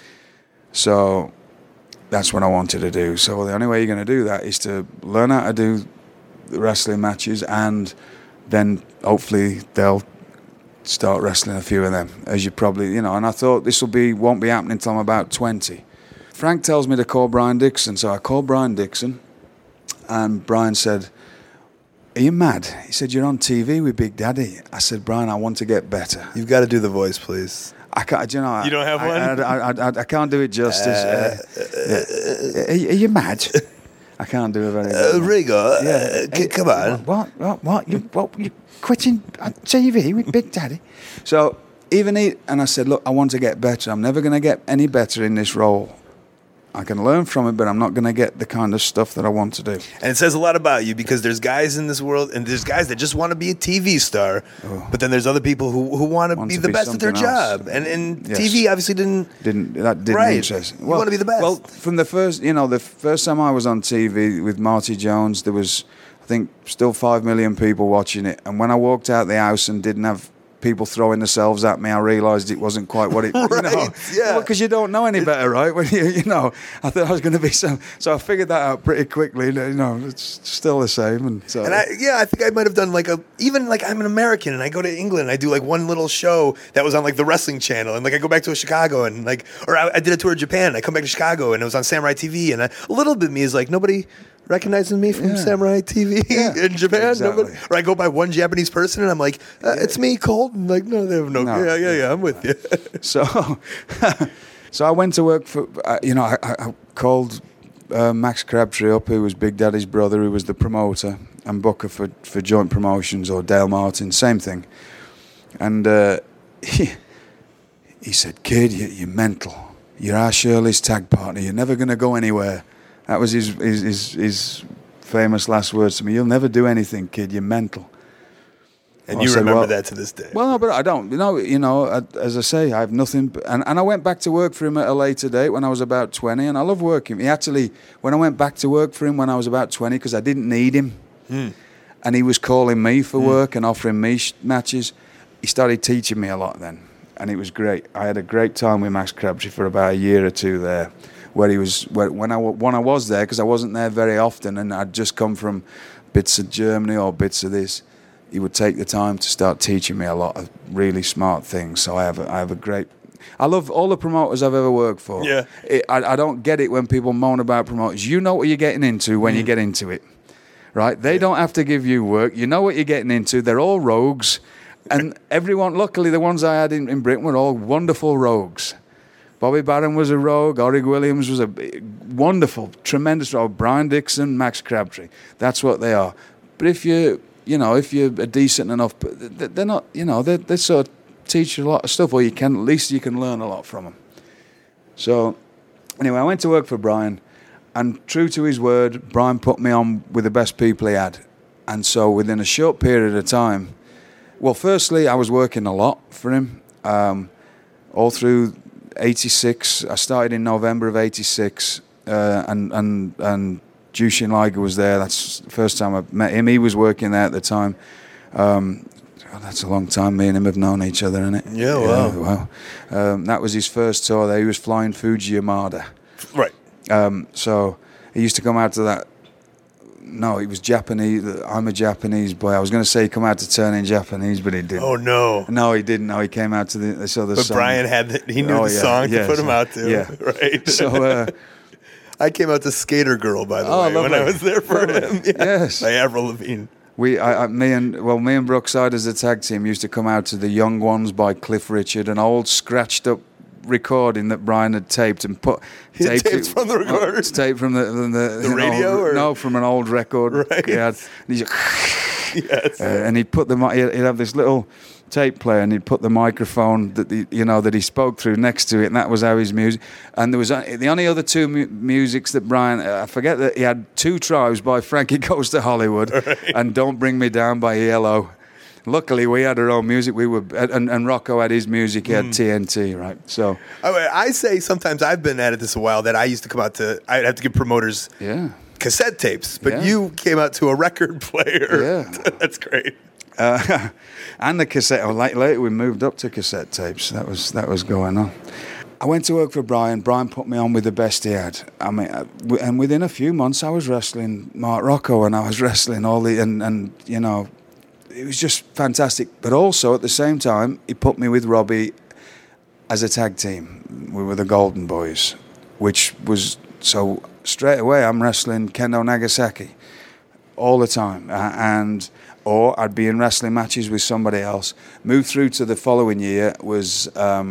So that's what I wanted to do. So the only way you're going to do that is to learn how to do the wrestling matches, and then hopefully they'll start wrestling a few of them, as you probably, and I thought this won't be happening until I'm about 20. Frank tells me to call Brian Dixon, so I called Brian Dixon, and Brian said, are you mad? He said, you're on TV with Big Daddy. I said, Brian, I want to get better. You've got to do the voice, please. I can't, You don't have one? I can't do it justice. Are you mad? I can't do it very well. Rigo, come on. What? You quitting on TV with Big Daddy? So and I said, look, I want to get better. I'm never going to get any better in this role I can learn from it, but I'm not going to get the kind of stuff that I want to do. And it says a lot about you because there's guys in this world, and there's guys that just want to be a TV star, but then there's other people who want to be the best at their job. And Yes. TV obviously didn't right. interest me. You want to be the best. Well, from the first time I was on TV with Marty Jones, there was, I think, still 5 million people watching it. And when I walked out the house and didn't have people throwing themselves at me, I realised it wasn't quite what it, Right, yeah. because you don't know any better, right? When I thought I was going to be so I figured that out pretty quickly. It's still the same, and so. And I think I might have done even I'm an American and I go to England and I do like one little show that was on like the wrestling channel, and like I go back to Chicago and I did a tour of Japan and I come back to Chicago and it was on Samurai TV, and a little bit of me is like, nobody recognizes me from Samurai TV in Japan. Exactly. Nobody, or I go by one Japanese person and I'm like, it's me, Colton. Like, no, they have no. Yeah, I'm with you. So I went to work for, I called Max Crabtree up, who was Big Daddy's brother, who was the promoter and booker for Joint Promotions, or Dale Martin, same thing. And he said, "Kid, you're mental. You're our Shirley's tag partner. You're never going to go anywhere." That was his famous last words to me. "You'll never do anything, kid. You're mental." And you remember that to this day. Well, no, but I don't. As I say, I have nothing. And I went back to work for him at a later date when I was about 20, and I love working. He actually, when I went back to work for him when I was about 20, because I didn't need him, and he was calling me for work and offering me matches, he started teaching me a lot then, and it was great. I had a great time with Max Crabtree for about a year or two there, when I was there, because I wasn't there very often, and I'd just come from bits of Germany or bits of this. He would take the time to start teaching me a lot of really smart things. So I have a great. I love all the promoters I've ever worked for. Yeah. I don't get it when people moan about promoters. You know what you're getting into when you get into it, right? They don't have to give you work. You know what you're getting into. They're all rogues, and everyone. Luckily, the ones I had in Britain were all wonderful rogues. Bobby Barron was a rogue. Orig Williams was a wonderful, tremendous rogue. Brian Dixon, Max Crabtree. That's what they are. But if you're a decent enough, they're not. They sort of teach you a lot of stuff, or at least you can learn a lot from them. So, anyway, I went to work for Brian, and true to his word, Brian put me on with the best people he had. And so, within a short period of time, well, firstly, I was working a lot for him, all through '86. I started in November of '86, and Jushin Liger was there. That's the first time I met him. He was working there at the time. That's a long time. Me and him have known each other, isn't it? Yeah, wow. That was his first tour there. He was flying Fuji Yamada. Right. So he used to come out to that. No, he was Japanese. I'm a Japanese boy. I was going to say he come out to turn in Japanese, but he didn't. Oh, no. No, he didn't. No, he came out to this other song. But Brian he knew the song to put him out to. Yeah. Right. So... I came out to Skater Girl, by the way, when I was there for him. Yeah. Yes. By Avril Lavigne. Me and Brookside as a tag team used to come out to The Young Ones by Cliff Richard, an old scratched up recording that Brian had taped and put taped from the recorder. It's taped from the radio, no, from an old record. Right. He had, and he's yes. And he'd put he'd have this little tape player, and he'd put the microphone that he spoke through next to it, and that was how his music. And there was the only other two musics that Brian, I forget that he had Two Tribes by Frankie Goes to Hollywood, right, and Don't Bring Me Down by ELO. Luckily, we had our own music. We were, and Rocco had his music. He had TNT, right? So I say sometimes I've been at this a while that I used to come out to. I'd have to give promoters cassette tapes, but you came out to a record player. Yeah, that's great. And the cassette. Later we moved up to cassette tapes. That was going on. I went to work for Brian. Brian put me on with the best he had. I mean, and within a few months, I was wrestling Mark Rocco, and I was wrestling all the and it was just fantastic. But also at the same time, he put me with Robbie as a tag team. We were the Golden Boys, which was so straight away. I'm wrestling Kendo Nagasaki all the time, or I'd be in wrestling matches with somebody else. Moved through to the following year was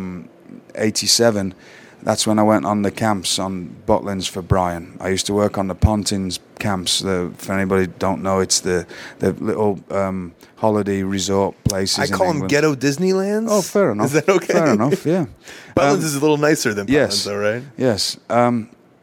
87. That's when I went on the camps on Butlins for Brian. I used to work on the Pontins camps. For anybody who don't know, it's the little holiday resort places. I call them ghetto Disneylands. Oh, fair enough. Is that okay? Fair enough, yeah. Butlins is a little nicer than Butlins, though, right? Yes.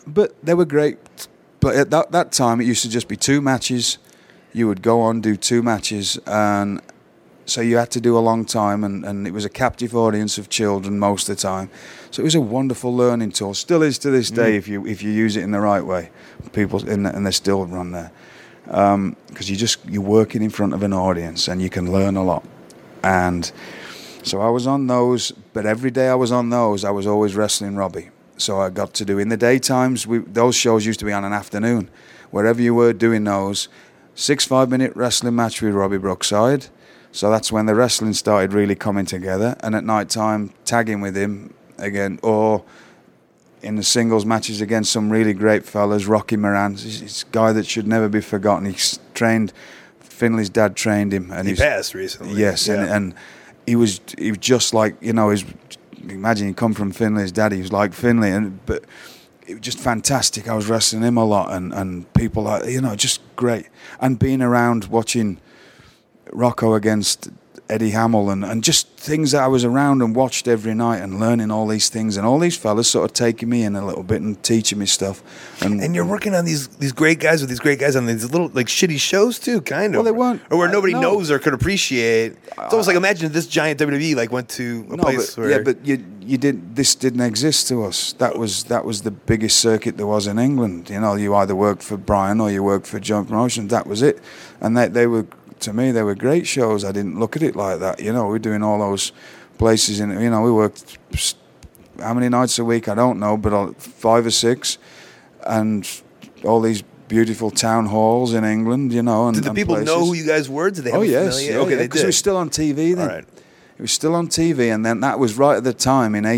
But they were great. But at that time, it used to just be 2 matches. You would go on, do 2 matches, and so you had to do a long time, and it was a captive audience of children most of the time. So it was a wonderful learning tool. Still is to this day if you use it in the right way. People and they still run there because you're working in front of an audience and you can learn a lot. And so I was on those, but every day I was on those, I was always wrestling Robbie. So I got to do in the daytimes. Those shows used to be on an afternoon. Wherever you were doing those, 6 5-minute wrestling match with Robbie Brookside. So that's when the wrestling started really coming together. And at night time, tagging with him again, or in the singles matches against some really great fellas. Rocky Moran, he's a guy that should never be forgotten. He's trained. Finley's dad trained him, and he passed recently. Yes, yeah. and he was just like, imagine he come from Finley's dad. He was like Finley, but it was just fantastic. I was wrestling him a lot, and people like, just great. And being around watching Rocco against Eddie Hamill and just things that I was around and watched every night and learning all these things, and all these fellas sort of taking me in a little bit and teaching me stuff. And you're working on these great guys with these great guys on these little like shitty shows too, kind of. Well, they weren't, or where nobody no. knows or could appreciate. It's almost like imagine if this giant WWE like went to a place where but this didn't exist to us. That was the biggest circuit there was in England. You either worked for Brian or you worked for Joint Promotions. That was it, and they were. To me, they were great shows. I didn't look at it like that. We're doing all those places in. We worked how many nights a week? I don't know, but 5 or 6, and all these beautiful town halls in England. And did the people know who you guys were? Did they have a yes, familiar? Okay, because it was still on TV then. All right. It was still on TV, and then that was right at the time in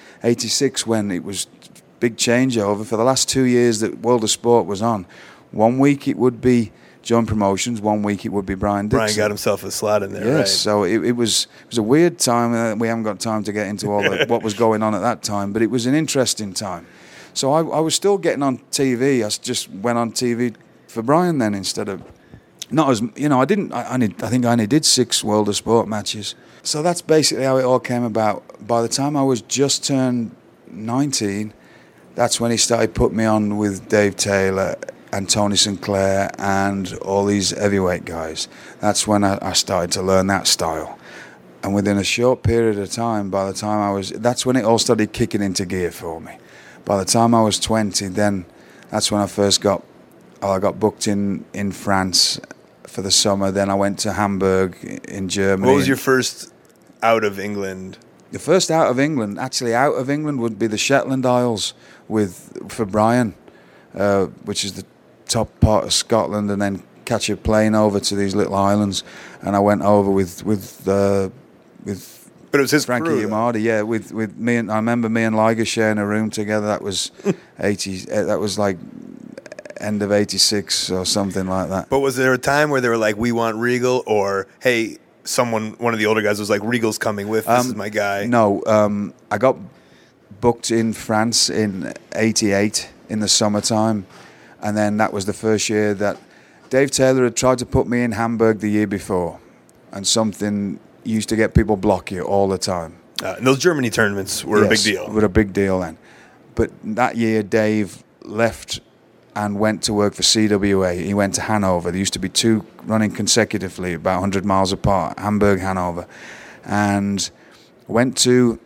86 when it was big changeover. For the last 2 years that World of Sport was on, 1 week it would be Joint Promotions, 1 week it would be Brian Dixon. Brian got himself a slot in there, yes, right? So it was a weird time. We haven't got time to get into all what was going on at that time, but it was an interesting time. So I was still getting on TV. I just went on TV for Brian then instead of not as I didn't. I think I only did 6 World of Sport matches. So that's basically how it all came about. By the time I was just turned 19, that's when he started putting me on with Dave Taylor and Tony Sinclair and all these heavyweight guys. That's when I started to learn that style. And within a short period of time, that's when it all started kicking into gear for me. By the time I was 20, then that's when I first got booked in France for the summer. Then I went to Hamburg in Germany. What was your first out of England? The first out of England would be the Shetland Isles for Brian, which is the top part of Scotland, and then catch a plane over to these little islands. And I went over with But it was his Frankie crew, Yamada, yeah, with me, and I remember me and Liger sharing a room together. That was 80. That was like end of 86 or something like that. But was there a time where they were like, "We want Regal," or "Hey, one of the older guys was like, Regal's coming with. This is my guy." No, I got booked in France in 88 in the summertime, and then that was the first year that Dave Taylor had tried to put me in Hamburg the year before, and something used to get people block you all the time. And those Germany tournaments were a big deal. Were a big deal then. But that year, Dave left and went to work for CWA. He went to Hanover. There used to be 2 running consecutively, about 100 miles apart, Hamburg, Hanover. And went to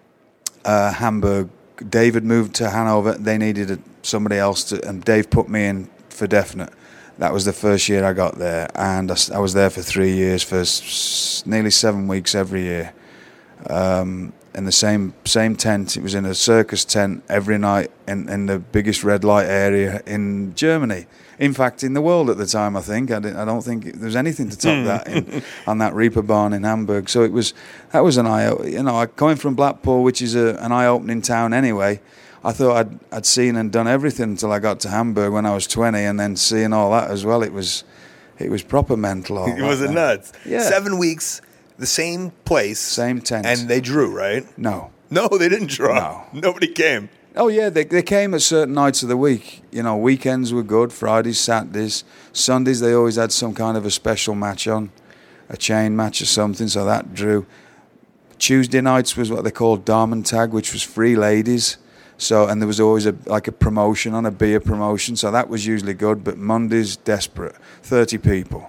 Hamburg. Dave had moved to Hanover. They needed somebody else and Dave put me in for definite. That was the first year I got there, and I was there for 3 years, for nearly 7 weeks every year, in the same tent. It was in a circus tent every night in the biggest red light area in Germany. In fact, in the world at the time, I think. I don't think there was anything to top that on that Reeperbahn in Hamburg. So that was an eye. Coming from Blackpool, which is an eye-opening town anyway. I thought I'd seen and done everything until I got to Hamburg when I was 20, and then seeing all that as well, it was proper mental. Was it nuts? Yeah. 7 weeks, the same place, same tent, and they drew, right? No, they didn't draw. No. Nobody came. Oh yeah, they came at certain nights of the week. Weekends were good. Fridays, Saturdays, Sundays they always had some kind of a special match on, a chain match or something. So that drew. Tuesday nights was what they called Damen Tag, which was free ladies. So, and there was always a promotion on, a beer promotion. So that was usually good. But Mondays, desperate, 30 people.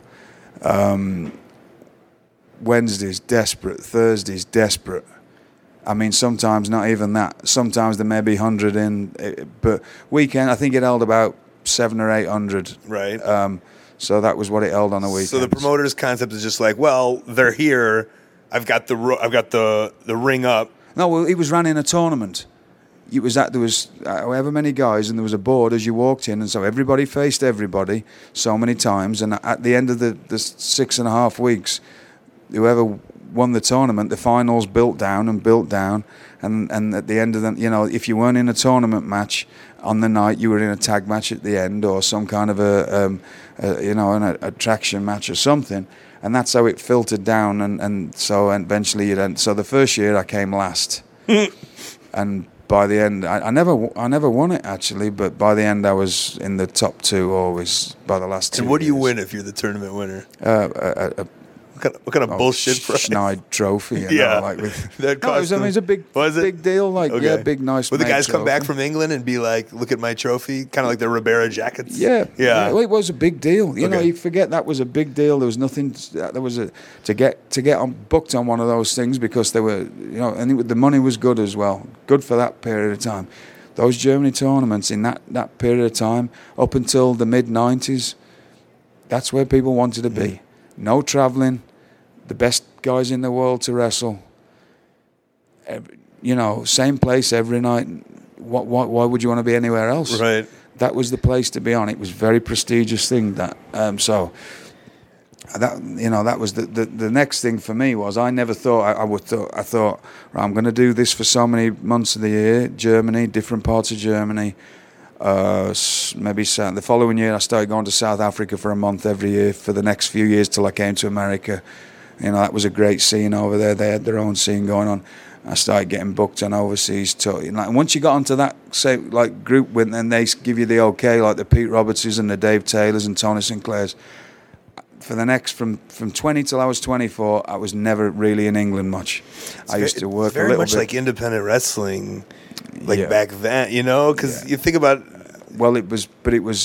Wednesdays, desperate. Thursdays, desperate. I mean, sometimes not even that. Sometimes there may be 100 in. But weekend, I think it held about 700 or 800. Right. So that was what it held on the weekend. So the promoter's concept is just like, well, they're here. I've got the ring up. No, well, he was running a tournament. It was that there was however many guys, and there was a board as you walked in, and so everybody faced everybody so many times. And at the end of the 6.5 weeks, whoever won the tournament, the finals built down, and at the end of them, if you weren't in a tournament match on the night, you were in a tag match at the end, or some kind of an attraction match or something. And that's how it filtered down, and so eventually you'd end. So the first year I came last, and by the end I never won it actually, but by the end I was in the top 2 always by the last 2 And what do you years. win if you're the tournament winner? What kind of Oh, bullshit prize? Schneid trophy, Yeah. like with. That No, it was a big, Was it? big deal. Like, Okay. yeah, big, nice. Would the made guys come back trophy. from England and be like, "Look at my trophy," kind of like the Ribera jackets? Yeah. yeah. Well, it was a big deal. You know, Okay. you forget that was a big deal. There was nothing. There was to get on booked on one of those things because they were, and the money was good as well. Good for that period of time. Those Germany tournaments in that period of time up until the mid-90s, that's where people wanted to be. No travelling. The best guys in the world to wrestle. Same place every night. Why would you want to be anywhere else? Right. That was the place to be on. It was a very prestigious thing. That that was the next thing for me was I never thought I thought right, I'm going to do this for so many months of the year. Germany, different parts of Germany. Maybe the following year I started going to South Africa for a month every year for the next few years till I came to America. That was a great scene over there. They had their own scene going on. I started getting booked on overseas tour. And once you got onto that group, then they give you the okay, like the Pete Robertses and the Dave Taylors and Tony Sinclairs. For the next from 20 till I was 24, I was never really in England much. I used to work it's very a little much bit. like independent wrestling, Yeah. back then. Because you think about Well, it was.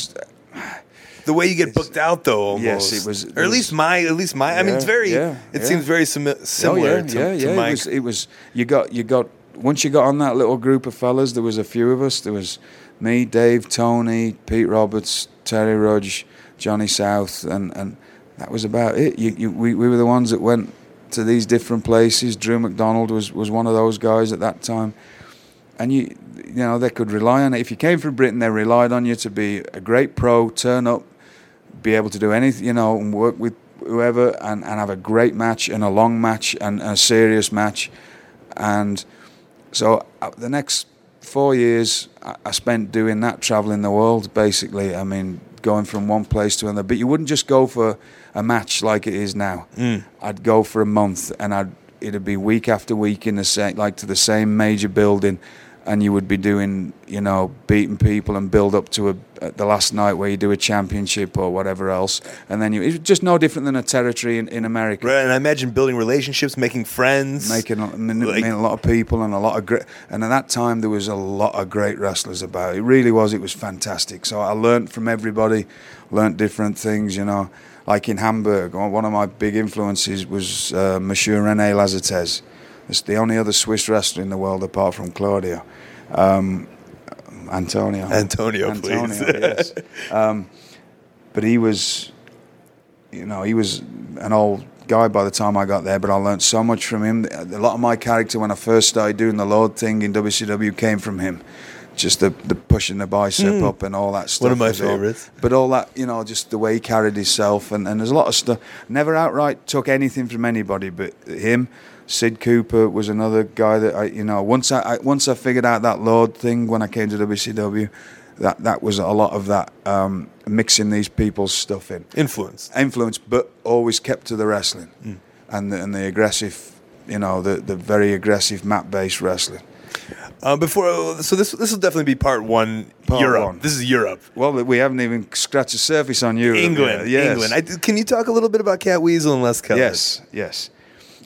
the way you get booked out, though. Almost. Yes, it was. Or at least my. I mean, it's very. It seems very similar to my. It was. You got. Once you got on that little group of fellas, there was a few of us. There was me, Dave, Tony, Pete Roberts, Terry Rudge, Johnny South, and that was about it. We were the ones that went to these different places. Drew McDonald was one of those guys at that time, and they could rely on it. If you came from Britain, they relied on you to be a great pro, turn up, be able to do anything, and work with whoever, and have a great match and a long match and a serious match. And so the next 4 years I spent doing that, traveling the world basically. I mean, going from one place to another. But you wouldn't just go for a match like it is now. I'd go for a month, and it'd be week after week in the same major building. And you would be doing, beating people and build up to the last night where you do a championship or whatever else. And then it's just no different than a territory in America. Right, and I imagine building relationships, making friends. Meeting a lot of people and a lot of great. And at that time, there was a lot of great wrestlers about. It really was. It was fantastic. So I learned from everybody, learned different things, Like in Hamburg, one of my big influences was Monsieur René Lazates. It's the only other Swiss wrestler in the world apart from Claudio. Antonio, please. Yes. But he was an old guy by the time I got there, but I learned so much from him. A lot of my character when I first started doing the Lord thing in WCW came from him. Just the pushing the bicep up and all that stuff. One of my was all- favorites. But all that, just the way he carried himself, and there's a lot of stuff. Never outright took anything from anybody, but him. Sid Cooper was another guy that once I figured out that Lord thing when I came to WCW, that was a lot of that mixing these people's stuff in. Influence, but always kept to the wrestling and the aggressive, the very aggressive mat-based wrestling. So this will definitely be part one. Part Europe. one. This is Europe. Well, we haven't even scratched the surface on Europe. England. Yes. England. Can you talk a little bit about Cat Weasel and Les Kelly? Yes.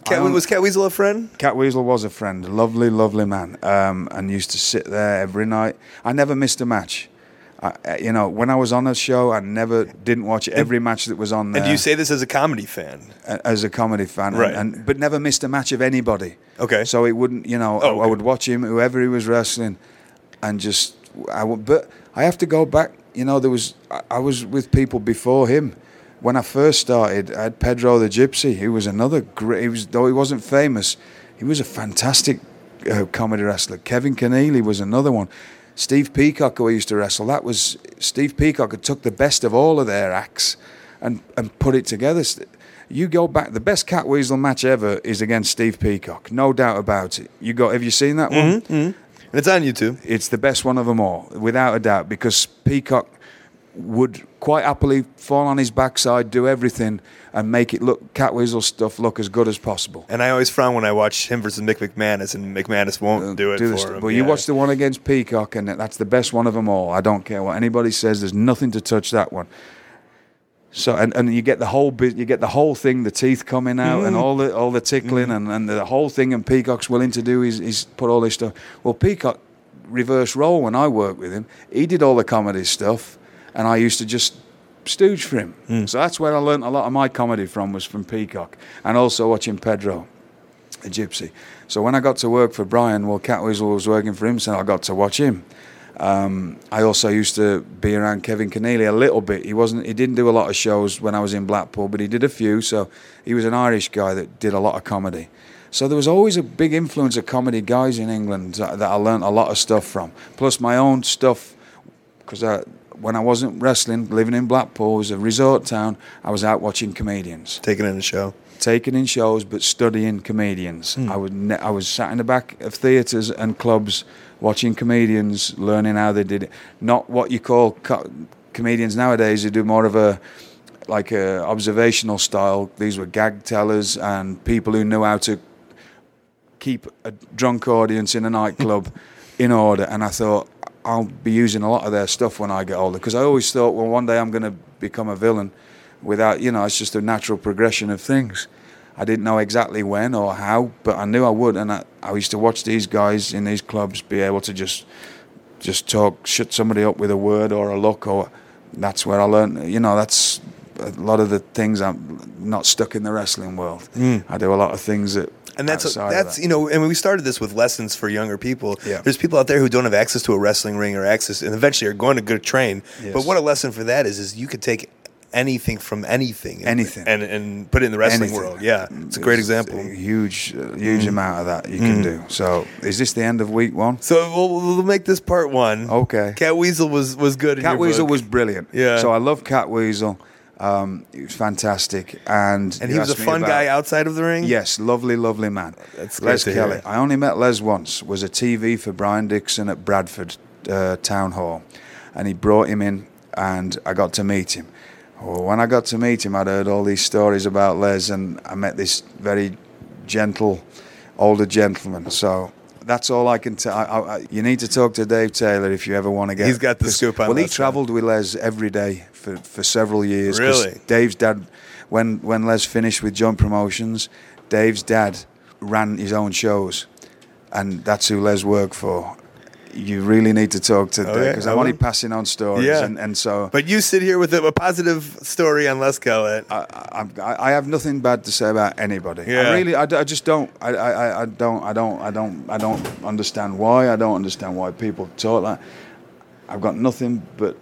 Was Cat Weasel a friend? Cat Weasel was a friend, lovely, lovely man, and used to sit there every night. I never missed a match. When I was on a show, I didn't watch every match that was on there. And do you say this as a comedy fan? As a comedy fan, right? But never missed a match of anybody. Okay. So it wouldn't, I would watch him, whoever he was wrestling, and But I have to go back. I was with people before him. When I first started, I had Pedro the Gypsy. He was another great. Though he wasn't famous, he was a fantastic comedy wrestler. Kevin Keneally was another one. Steve Peacock, who I used to wrestle, Steve Peacock had took the best of all of their acts and put it together. You go back, the best Cat Weasel match ever is against Steve Peacock, no doubt about it. Have you seen that one? Mm-hmm. It's on YouTube. It's the best one of them all, without a doubt, because Peacock would quite happily fall on his backside, do everything, and make it Cat Weasel stuff look as good as possible. And I always frown when I watch him versus Mick McManus, and McManus won't do it for him. But you watch the one against Peacock, and that's the best one of them all. I don't care what anybody says. There's nothing to touch that one. So and you get the whole thing, the teeth coming out, and all the tickling, and the whole thing. And Peacock's willing to do is put all this stuff. Well, Peacock reverse role when I worked with him. He did all the comedy stuff, and I used to just stooge for him. So that's where I learned a lot of my comedy was from Peacock, and also watching Pedro, the Gypsy. So when I got to work for Brian, Cat Weasel was working for him, so I got to watch him. I also used to be around Kevin Keneally a little bit. He didn't do a lot of shows when I was in Blackpool, but he did a few. So he was an Irish guy that did a lot of comedy. So there was always a big influence of comedy guys in England that I learned a lot of stuff from. Plus my own stuff, because when I wasn't wrestling, living in Blackpool, it was a resort town, I was out watching comedians. Taking in a show. Taking in shows, but studying comedians. I was sat in the back of theatres and clubs watching comedians, learning how they did it. Not what you call comedians nowadays who do more of a observational style. These were gag tellers and people who knew how to keep a drunk audience in a nightclub in order. And I thought, I'll be using a lot of their stuff when I get older, because I always thought, well, one day I'm going to become a villain without, it's just a natural progression of things. I didn't know exactly when or how, but I knew I would, and I used to watch these guys in these clubs be able to just talk, shut somebody up with a word or a look, or that's where I learned, that's a lot of the things. I'm not stuck in the wrestling world. I do a lot of things that. And that's and we started this with lessons for younger people. Yeah. There's people out there who don't have access to a wrestling ring or access, and eventually are going to go train. Yes. But what a lesson for that is you could take anything from anything and put it in the wrestling world. Yeah, it's a great example. A huge amount of that you can do. So is this the end of week one? So we'll make this part one. Okay. Cat Weasel was good. Cat Weasel was brilliant. Yeah. So I love Cat Weasel. He was fantastic, and he was a fun guy outside of the ring. Yes, lovely man. That's Les great to Kelly. hear. I only met Les once. Was a TV for Brian Dixon at Bradford Town Hall, and he brought him in, and I got to meet him. Well, when I got to meet him, I'd heard all these stories about Les, and I met this very gentle, older gentleman. So that's all I can tell. You need to talk to Dave Taylor if you ever want to get. He's got the scoop on. Well, he travelled with Les every day for several years. Really? Dave's dad, when Les finished with Joint Promotions, Dave's dad ran his own shows, and that's who Les worked for. You really need to talk to Dave, because I'm only passing on stories. Yeah. And so. But you sit here with a positive story on Les Kelly. I have nothing bad to say about anybody. Yeah. I just don't. I don't understand why. I don't understand why people talk like. I've got nothing but.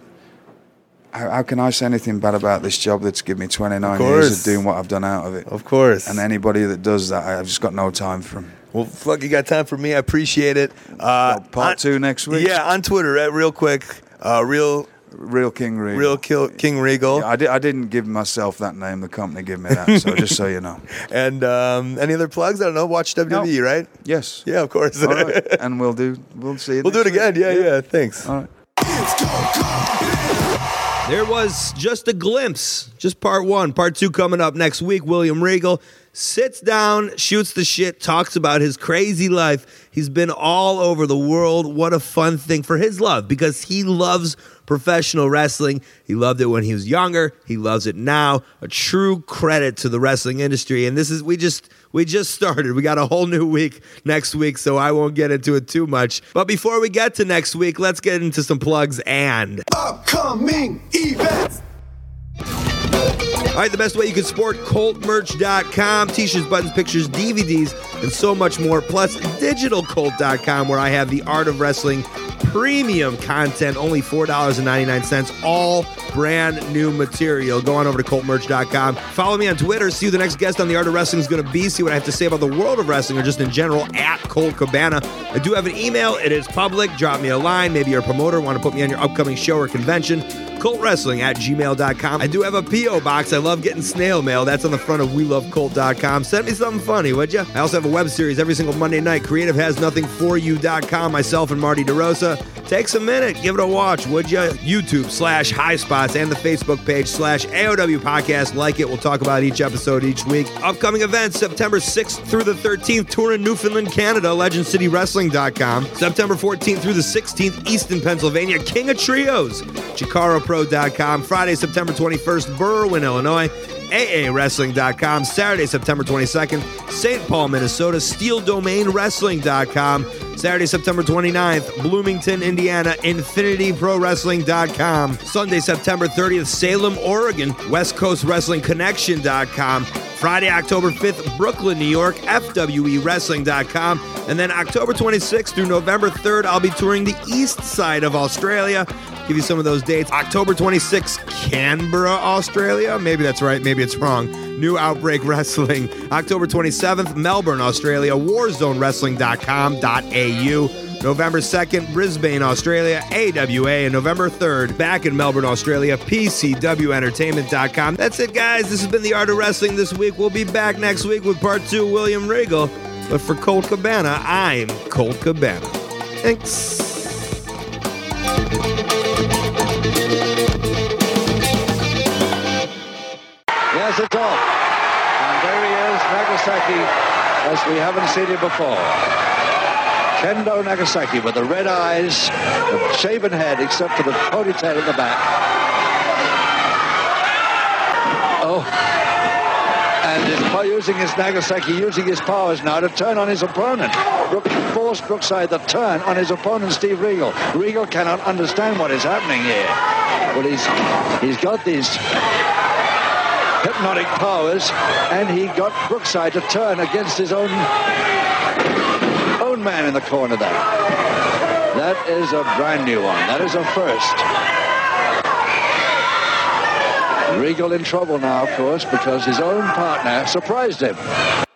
How can I say anything bad about this job that's given me 29 years of doing what I've done out of it? Of course. And anybody that does that, I've just got no time for them. Well, fuck, you got time for me. I appreciate it. Part 2 next week. Yeah, on Twitter, real quick. Real King Regal. King Regal. Yeah, I didn't give myself that name. The company gave me that. So just so you know. And any other plugs? I don't know. Watch WWE, right? Yes. Yeah, of course. All right. And we'll see it. We'll do it again. Yeah. Thanks. All right. There was just a glimpse, just part 1. Part 2 coming up next week. William Regal sits down, shoots the shit, talks about his crazy life. He's been all over the world. What a fun thing for his love, because he loves professional wrestling. He loved it when he was younger. He loves it now. A true credit to the wrestling industry. And this is we just started. We got a whole new week next week, so I won't get into it too much. But before we get to next week, let's get into some plugs and Upcoming events. all right, the best way you can support ColtMerch.com, t-shirts, buttons, pictures, DVDs, and so much more, plus DigitalColt.com, where I have the Art of Wrestling premium content, only $4.99, all brand new material. Go on over to ColtMerch.com. Follow me on Twitter, see who the next guest on the Art of Wrestling is going to be, see what I have to say about the world of wrestling or just in general at Colt Cabana. I do have an email. It is public. Drop me a line. Maybe you're a promoter, want to put me on your upcoming show or convention. ColtWrestling@gmail.com. I do have a P.O. box. I love getting snail mail. That's on the front of WeLoveColt.com. Send me something funny, would you? I also have a web series every single Monday night, CreativeHasNothingForYou.com. Myself and Marty DeRosa. Takes a minute. Give it a watch, would you? YouTube/HighSpots and the Facebook page /AOW Podcast. Like it. We'll talk about each episode each week. Upcoming events, September 6th through the 13th, tour in Newfoundland, Canada, LegendCityWrestling.com. September 14th through the 16th, Easton, Pennsylvania, King of Trios, ChikaroPro.com. Friday, September 21st, Berwyn, Illinois, AAWrestling.com. Saturday, September 22nd, St. Paul, Minnesota, SteelDomainWrestling.com. Saturday, September 29th, Bloomington, Indiana, InfinityProWrestling.com. Sunday, September 30th, Salem, Oregon, WestCoastWrestlingConnection.com. Friday, October 5th, Brooklyn, New York, FWEWrestling.com. And then October 26th through November 3rd, I'll be touring the east side of Australia. Give you some of those dates. October 26th, Canberra, Australia. Maybe that's right, maybe it's wrong. New Outbreak Wrestling. October 27th, Melbourne, Australia, WarZoneWrestling.com.au. November 2nd, Brisbane, Australia, AWA. And November 3rd, back in Melbourne, Australia, PCWEntertainment.com. That's it, guys. This has been The Art of Wrestling this week. We'll be back next week with part 2, William Regal. But for Colt Cabana, I'm Colt Cabana. Thanks. Yes, it's off. And there he is, Nagasaki, as we haven't seen him before. Kendo Nagasaki with the red eyes, the shaven head, except for the ponytail in the back. Oh. And using his Nagasaki, using his powers now to turn on his opponent. Forced Brookside the turn on his opponent, Steve Regal. Regal cannot understand what is happening here. Well, he's got these hypnotic powers, and he got Brookside to turn against his own man in the corner there. That is a brand new one. That is a first. Regal in trouble now, of course, because his own partner surprised him.